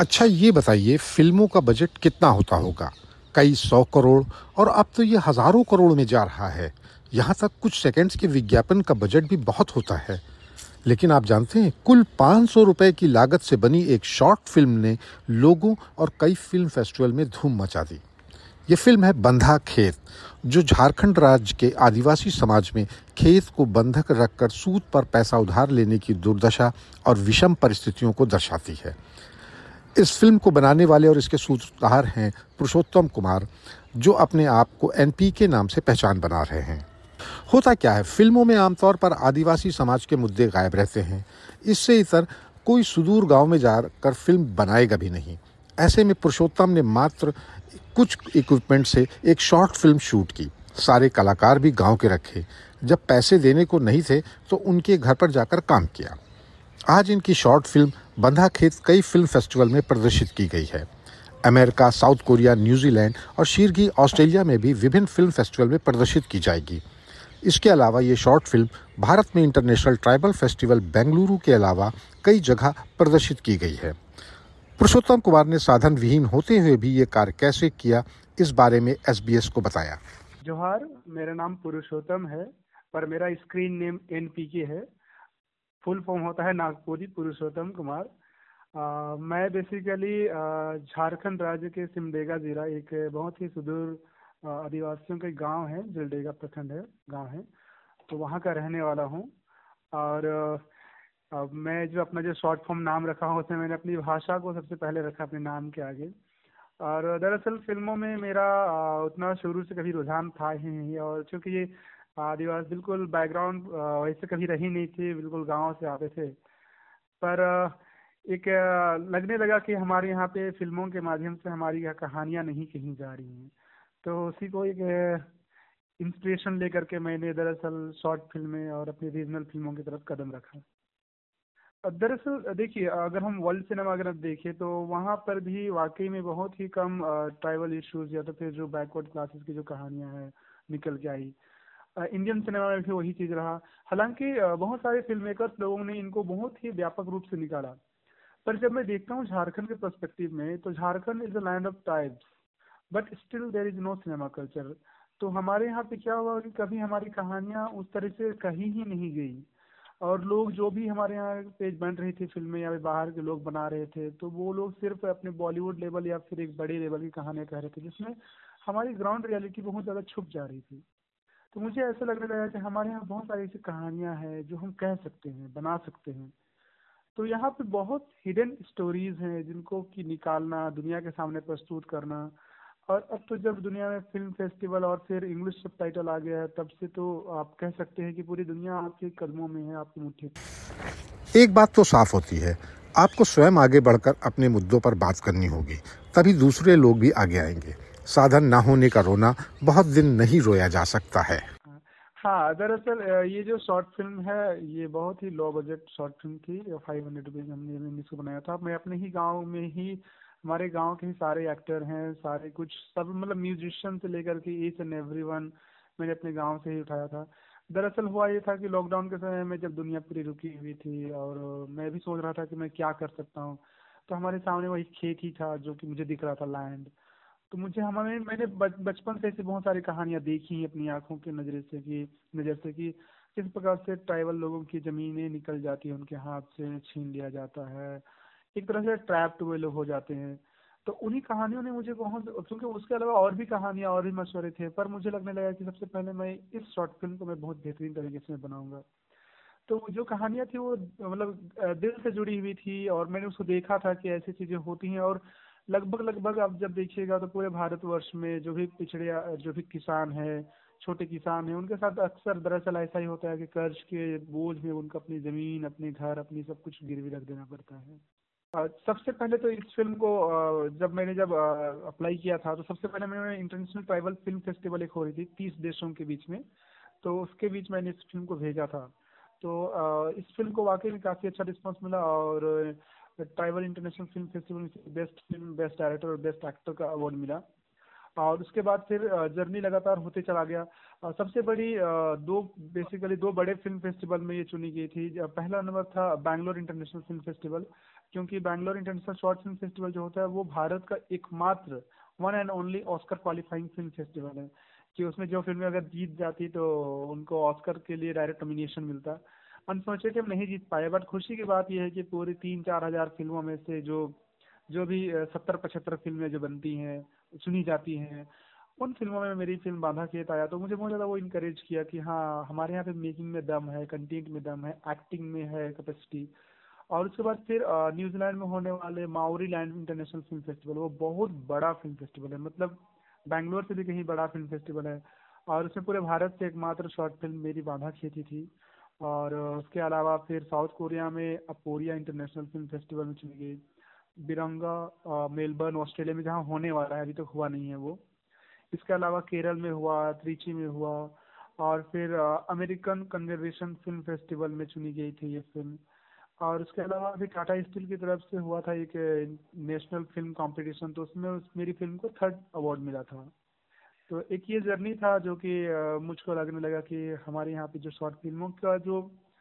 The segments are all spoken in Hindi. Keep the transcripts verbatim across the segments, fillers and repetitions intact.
अच्छा ये बताइए फ़िल्मों का बजट कितना होता होगा? कई सौ करोड़ और अब तो ये हज़ारों करोड़ में जा रहा है। यहाँ तक कुछ सेकंड्स के विज्ञापन का बजट भी बहुत होता है। लेकिन आप जानते हैं कुल पाँच सौ रुपए की लागत से बनी एक शॉर्ट फ़िल्म ने लोगों और कई फ़िल्म फेस्टिवल में धूम मचा दी। ये फ़िल्म है बंधा खेत, जो झारखंड राज्य के आदिवासी समाज में खेत को बंधक रखकर सूद पर पैसा उधार लेने की दुर्दशा और विषम परिस्थितियों को दर्शाती है। इस फिल्म को बनाने वाले और इसके सूत्रधार हैं पुरुषोत्तम कुमार, जो अपने आप को एन पी के नाम से पहचान बना रहे हैं। होता क्या है, फिल्मों में आमतौर पर आदिवासी समाज के मुद्दे गायब रहते हैं। इससे इतर कोई सुदूर गांव में जाकर फिल्म बनाएगा भी नहीं। ऐसे में पुरुषोत्तम ने मात्र कुछ इक्विपमेंट से एक शॉर्ट फिल्म शूट की। सारे कलाकार भी गांव के रखे। जब पैसे देने को नहीं थे तो उनके घर पर जाकर काम किया। आज इनकी शॉर्ट फिल्म बंधा खेत कई फिल्म फेस्टिवल में प्रदर्शित की गई है। अमेरिका, साउथ कोरिया, न्यूजीलैंड और शीर्घी ऑस्ट्रेलिया में भी विभिन्न फिल्म फेस्टिवल में प्रदर्शित की जाएगी। इसके अलावा ये शॉर्ट फिल्म भारत में इंटरनेशनल ट्राइबल फेस्टिवल बेंगलुरु के अलावा कई जगह प्रदर्शित की गई है। पुरुषोत्तम कुमार ने साधन विहीन होते हुए भी ये कार्य कैसे किया, इस बारे में एस बी एस को बताया। जोहार, मेरा नाम पुरुषोत्तम है, पर मेरा स्क्रीन नेम एन पी के है। फुल फॉर्म होता है नागपुरी पुरुषोत्तम कुमार। आ, मैं बेसिकली झारखंड राज्य के सिमडेगा जिला, एक बहुत ही सुदूर आ, आदिवासियों का गांव है, जलडेगा प्रखंड है, गांव है, तो वहाँ का रहने वाला हूँ। और आ, मैं जो अपना जो शॉर्ट फॉर्म नाम रखा हूँ, उसमें मैंने अपनी भाषा को सबसे पहले रखा अपने नाम के आगे। और दरअसल फिल्मों में मेरा आ, उतना शुरू से कभी रुझान था ही नहीं, और चूंकि ये आदिवासी बिल्कुल बैकग्राउंड वैसे कभी रही नहीं थी, बिल्कुल गांव से आते थे। पर आ, एक आ, लगने लगा कि हमारे यहाँ पे फिल्मों के माध्यम से हमारी यह कहानियाँ नहीं कहीं जा रही हैं, तो उसी को एक इंस्पिरेशन लेकर के मैंने दरअसल शॉर्ट फिल्में और अपनी रीजनल फिल्मों की तरफ कदम रखा। दरअसल देखिए, अगर हम वर्ल्ड सिनेमा अगर देखें तो वहाँ पर भी वाकई में बहुत ही कम ट्राइबल इश्यूज या तो फिर जो बैकवर्ड क्लासेस की जो कहानियाँ हैं निकल के आई। इंडियन सिनेमा में भी वही चीज़ रहा। हालांकि अ, बहुत सारे फिल्म मेकर्स लोगों ने इनको बहुत ही व्यापक रूप से निकाला। पर जब मैं देखता हूँ झारखंड के पर्सपेक्टिव में, तो Jharkhand is a land of tribes, but still there is no cinema culture. तो हमारे यहाँ पे क्या हुआ कि कभी हमारी कहानियाँ उस तरह से कहीं ही नहीं गई। और लोग जो भी हमारे यहाँ पे बन रही थी फिल्में या फिर बाहर के लोग बना रहे थे, तो वो लोग सिर्फ अपने बॉलीवुड लेवल या फिर एक बड़े लेवल की कहानियां कह रहे थे, जिसमें हमारी ग्राउंड रियलिटी बहुत ज़्यादा छुप जा रही थी। तो मुझे ऐसा लगने लगा कि हमारे यहाँ बहुत सारी ऐसी कहानियां हैं जो हम कह सकते हैं, बना सकते हैं। तो यहाँ पे बहुत हिडन स्टोरीज हैं जिनको कि निकालना, दुनिया के सामने प्रस्तुत करना। और अब तो जब दुनिया में फिल्म फेस्टिवल और फिर इंग्लिश सबटाइटल आ गया है, तब से तो आप कह सकते हैं कि पूरी दुनिया आपके कदमों में है, आपकी मुट्ठी में। एक बात तो साफ होती है, आपको स्वयं आगे बढ़कर अपने मुद्दों पर बात करनी होगी, तभी दूसरे लोग भी आगे आएंगे। साधन ना होने का रोना बहुत दिन नहीं रोया जा सकता है। हाँ हाँ, दरअसल अ, ये जो शॉर्ट फिल्म है, ये बहुत ही लो बजट शॉर्ट फिल्म थी। फाइव हंड्रेड रुपीज़ हमने हमने इसको बनाया था। मैं अपने ही गांव में ही, हमारे गांव के ही सारे एक्टर हैं, सारे कुछ सब मतलब म्यूजिशियन से लेकर के ईच एंड एवरी वन मैंने अपने गांव से ही उठाया था। दरअसल हुआ ये था कि लॉकडाउन के समय में जब दुनिया पूरी रुकी हुई थी और अ, मैं भी सोच रहा था कि मैं क्या कर सकता हूँ, तो हमारे सामने वही खेत ही था जो कि मुझे दिख रहा था, लैंड। तो मुझे हमारे मैंने बच, बचपन से ऐसी बहुत सारी कहानियां देखी हैं अपनी आंखों के नजर से कि नजर से कि किस प्रकार से ट्राइबल लोगों की जमीनें निकल जाती है, उनके हाथ से छीन लिया जाता है, एक तरह से ट्रैप्ड हुए लोग हो जाते हैं। तो उन्हीं कहानियों ने मुझे बहुत, क्योंकि उसके अलावा और भी कहानियां और भी मशवरे थे, पर मुझे लगने लगा कि सबसे पहले मैं इस शॉर्ट फिल्म को मैं बहुत बेहतरीन तरीके से बनाऊंगा। तो जो कहानियां थी वो मतलब अ, दिल से जुड़ी हुई थी, और मैंने उसको देखा था कि ऐसी चीजें होती हैं। और लगभग लगभग आप जब देखिएगा तो पूरे भारतवर्ष में जो भी पिछड़े अ, जो भी किसान हैं, छोटे किसान हैं, उनके साथ अक्सर दरअसल ऐसा ही होता है कि कर्ज के बोझ में उनको अपनी जमीन, अपने घर, अपनी सब कुछ गिरवी रख देना पड़ता है। अ, सबसे पहले तो इस फिल्म को अ, जब मैंने जब अप्लाई किया था, तो सबसे पहले मैंने इंटरनेशनल ट्राइबल फिल्म फेस्टिवल एक हो रही थी तीस देशों के बीच में, तो उसके बीच मैंने इस फिल्म को भेजा था। तो अ, इस फिल्म को वाकई में काफ़ी अच्छा रिस्पांस मिला, और ट्राइबल इंटरनेशनल फिल्म फेस्टिवल में बेस्ट फिल्म, बेस्ट डायरेक्टर और बेस्ट एक्टर का अवार्ड मिला। और उसके बाद फिर जर्नी लगातार होते चला गया। अ, सबसे बड़ी अ, दो बेसिकली दो बड़े फिल्म फेस्टिवल में ये चुनी गई थी। अ, पहला नंबर था बैंगलोर इंटरनेशनल फिल्म फेस्टिवल, क्योंकि Bangalore international short film festival जो होता है वो भारत का एकमात्र one and only Oscar qualifying film festival है, कि उसमें जो फिल्में अगर जीत जाती तो उनको ऑस्कर के लिए डायरेक्ट नॉमिनेशन मिलता। अनफॉर्चुनेटली हम नहीं जीत पाए, बट खुशी की बात यह है कि पूरी तीन चार हजार फिल्मों में से जो जो भी सत्तर पचहत्तर फिल्में जो बनती हैं, चुनी जाती हैं, उन फिल्मों में मेरी फिल्म बांधा खेत आया। तो मुझे बहुत ज़्यादा वो इनकरेज किया कि हाँ, हमारे यहाँ पे मेकिंग में दम है, कंटेंट में दम है, एक्टिंग में है कैपेसिटी। और उसके बाद फिर अ, न्यूजीलैंड में होने वाले Maori land international film festival, वो बहुत बड़ा फिल्म फेस्टिवल है, मतलब बैंगलोर से भी कहीं बड़ा फिल्म फेस्टिवल है। और उसमें पूरे भारत से एकमात्र शॉर्ट फिल्म मेरी बांधा खेती थी। और अ, उसके अलावा फिर साउथ कोरिया में अपोरिया इंटरनेशनल फिल्म फेस्टिवल में चुनी गई। बिरंगा अ, मेलबर्न ऑस्ट्रेलिया में जहाँ होने वाला है, अभी तक हुआ नहीं है वो। इसके अलावा केरल में हुआ, त्रिची में हुआ। और फिर अ, अमेरिकन कन्जर्वेशन फिल्म फेस्टिवल में चुनी गई थी ये फिल्म। और उसके अलावा अभी टाटा स्टील की तरफ से हुआ था एक नेशनल फिल्म कंपटीशन, तो उसमें उस मेरी फिल्म को थर्ड अवार्ड मिला था। तो एक ये जर्नी था जो कि अ, मुझको लगने लगा कि हमारे यहाँ पे जो शॉर्ट फिल्मों का जो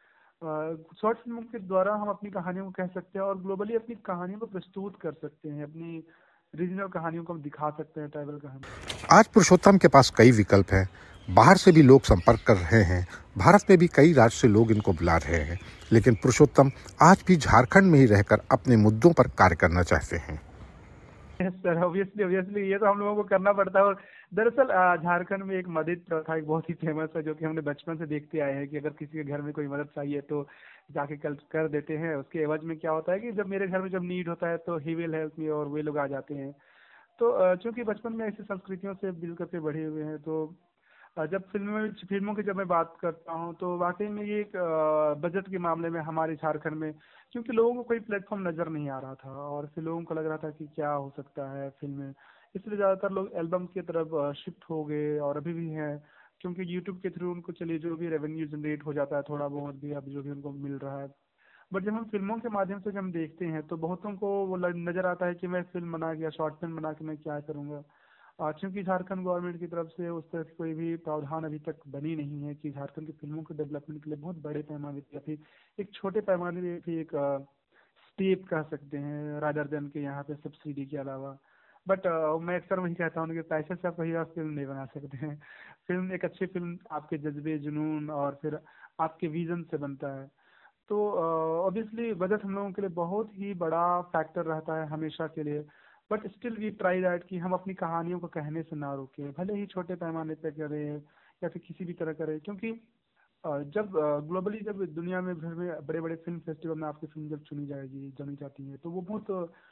शॉर्ट फिल्मों के द्वारा हम अपनी कहानियों को कह सकते हैं और ग्लोबली अपनी कहानियों को प्रस्तुत कर सकते हैं, अपनी रीजनल कहानियों को हम दिखा सकते हैं, ट्राइबल कहानी। आज पुरुषोत्तम के पास कई विकल्प हैं। बाहर से भी लोग संपर्क कर रहे हैं। भारत में भी कई राज्य से लोग इनको बुला रहे हैं। लेकिन पुरुषोत्तम आज भी झारखंड में ही रहकर अपने मुद्दों पर कार्य करना चाहते हैं। यस सर, ऑब्वियसली ऑब्वियसली ये तो हम लोगों को करना पड़ता है। और दरअसल अ, झारखंड में एक मदद प्रथा एक बहुत ही फेमस है, जो कि हमने बचपन से देखते आए हैं कि अगर किसी के घर में कोई मदद चाहिए तो जाके कल कर देते हैं। उसके एवज में क्या होता है कि जब मेरे घर में जब नीड होता है तो ही विल हेल्प मी, और वे लोग आ जाते हैं। तो अ, चूंकि बचपन में ऐसी संस्कृतियों से मिल करके बढ़े हुए हैं, तो अ, जब फिल्मों में फिल्मों की जब मैं बात करता हूँ तो वाकई में ये एक अ, बजट के मामले में हमारे झारखंड में, क्योंकि लोगों को कोई प्लेटफॉर्म नजर नहीं आ रहा था और फिर लोगों को लग रहा था कि क्या हो सकता है फिल्म में, इसलिए ज़्यादातर लोग एल्बम की तरफ शिफ्ट हो गए और अभी भी हैं। क्योंकि यूट्यूब के थ्रू उनको चलिए जो भी रेवेन्यू जनरेट हो जाता है थोड़ा बहुत भी, अब जो भी उनको मिल रहा है। बट जब हम फिल्मों के माध्यम से जब हम देखते हैं तो बहुतों को वो लग- नजर आता है कि मैं फिल्म बना के या शॉर्ट फिल्म बना के मैं क्या करूंगा। आ, चूंकि झारखंड गवर्नमेंट की तरफ से उस तरह की कोई भी प्रावधान अभी तक बनी नहीं है कि झारखंड की फिल्मों के डेवलपमेंट के लिए बहुत बड़े पैमाने पे या फिर एक छोटे पैमाने पे भी एक स्टेप कह सकते हैं रादर देन के यहाँ पे सब्सिडी के अलावा। बट मैं अक्सर वही कहता हूँ कि पैसे से आप कहीं और फिल्म नहीं बना सकते हैं। फिल्म एक अच्छी फिल्म आपके जज्बे, जुनून और फिर आपके विजन से बनता है। तो ऑब्वियसली बजट हम लोगों के लिए बहुत ही बड़ा फैक्टर रहता है हमेशा के लिए। But still we try that कि हम अपनी कहानियों को कहने से ना रोकें, भले ही छोटे पैमाने पे करें या फिर किसी भी तरह करें। क्योंकि अ, जब ग्लोबली जब दुनिया में भर में बड़े बड़े फिल्म फेस्टिवल में आपकी फिल्म जब चुनी जाएगी, चुनी जाती है, तो वो बहुत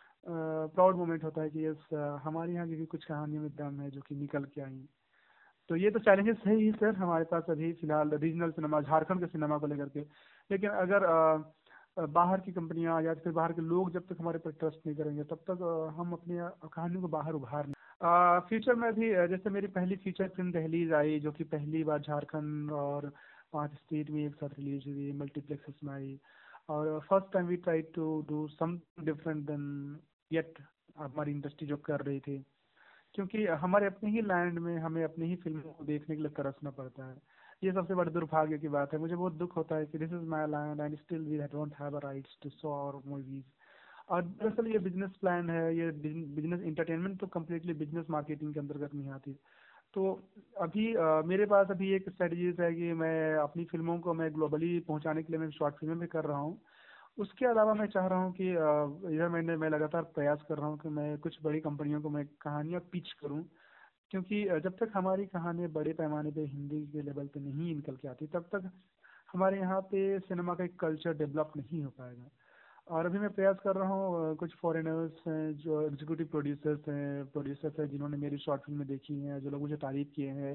प्राउड मोमेंट होता है कि यस, हमारे यहाँ की भी कुछ कहानियों में दम है जो कि निकल के आई। तो ये तो चैलेंजेस है ही सर हमारे पास अभी फिलहाल रीजनल सिनेमा, झारखंड के सिनेमा को लेकर के। लेकिन अगर अ, अ, बाहर की कंपनियां या फिर बाहर के लोग जब तक हमारे पर ट्रस्ट नहीं करेंगे तब तक अ, हम अपनी अ, कहानियों को बाहर उभार नहीं। फ्यूचर में भी अ, जैसे मेरी पहली फीचर फिल्म दहलीज आई, जो कि पहली बार झारखंड और पांच स्टेट में एक साथ रिलीज हुई, मल्टीप्लेक्सेस में आई। और first time we try to do some different then yet हमारी इंडस्ट्री जो कर रही थी। क्योंकि हमारे अपने ही लैंड में हमें अपनी ही फिल्मों को देखने के लिए तरसना पड़ता है। ये सबसे बड़े दुर्भाग्य की बात है। मुझे बहुत दुख होता है कि this is my land and still we don't have a rights to show our movies. और दरअसल ये बिजनेस प्लान है, ये बिजनेस इंटरटेनमेंट तो कम्प्लीटली बिजनेस मार्केटिंग के अंतर्गत नहीं आती। तो अभी अ, मेरे पास अभी एक स्ट्रेटजीज है कि मैं अपनी फिल्मों को मैं ग्लोबली पहुंचाने के लिए मैं शॉर्ट फिल्में भी कर रहा हूँ। उसके अलावा मैं चाह रहा हूँ कि अ, यह मैंने मैं लगातार प्रयास कर रहा हूँ कि मैं कुछ बड़ी कंपनियों को मैं कहानियाँ पिच करूँ। क्योंकि अ, जब तक हमारी कहानियाँ बड़े पैमाने पे हिंदी के लेवल पे नहीं निकल के आती तब तक हमारे यहाँ पे सिनेमा का एक कल्चर डेवलप नहीं हो पाएगा। और अभी मैं प्रयास कर रहा हूँ, अ, कुछ फॉरेनर्स हैं जो एग्जीक्यूटिव प्रोड्यूसर्स हैं प्रोड्यूसर्स हैं जिन्होंने मेरी शॉर्ट फिल्में देखी हैं, जो लोग मुझे तारीफ किए हैं,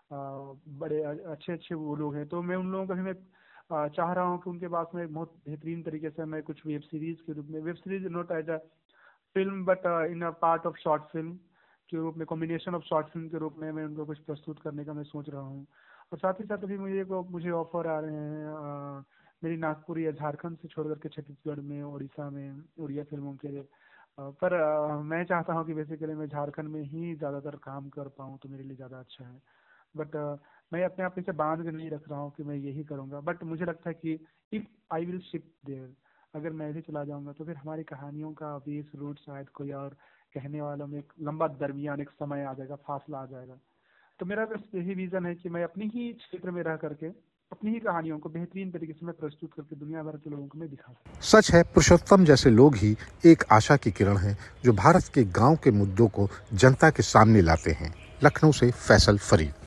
अ, बड़े अ- अच्छे अच्छे वो लोग हैं। तो मैं उन लोगों का भी मैं अ, चाह रहा हूँ कि उनके पास में बहुत बेहतरीन तरीके से मैं कुछ वेब सीरीज के रूप में, web series not as a film but in a part of short film के रूप में, कॉम्बिनेशन ऑफ शॉर्ट फिल्म के रूप में मैं उनको कुछ प्रस्तुत करने का मैं सोच रहा हूँ। और साथ ही साथ अभी मुझे को मुझे ऑफर आ रहे हैं अ, मेरी नागपुर या झारखंड से छोड़ करके छत्तीसगढ़ में, उड़ीसा में उड़िया फिल्मों के लिए। अ, पर अ, मैं चाहता हूँ कि बेसिकली मैं झारखंड में ही ज़्यादातर काम कर पाऊँ तो मेरे लिए ज़्यादा अच्छा है। बट मैं अपने आप इसे बांध के नहीं रख रहा हूँ कि मैं यही करूँगा, बट मुझे लगता है कि if I will shift there, अगर मैं भी चला जाऊँगा तो फिर हमारी कहानियों का बीस रूट शायद कोई और कहने वालों में एक लंबा दरमियान एक समय आ जाएगा, फासला आ जाएगा। तो मेरा बस यही विज़न है कि मैं अपनी ही क्षेत्र में रह करके अपनी ही कहानियों को बेहतरीन तरीके से मैं प्रस्तुत करके दुनिया भर के लोगों को मैं दिखा सकूँ। सच है, पुरुषोत्तम जैसे लोग ही एक आशा की किरण हैं जो भारत के गांव के मुद्दों को जनता के सामने लाते हैं। लखनऊ से फैसल फरीद।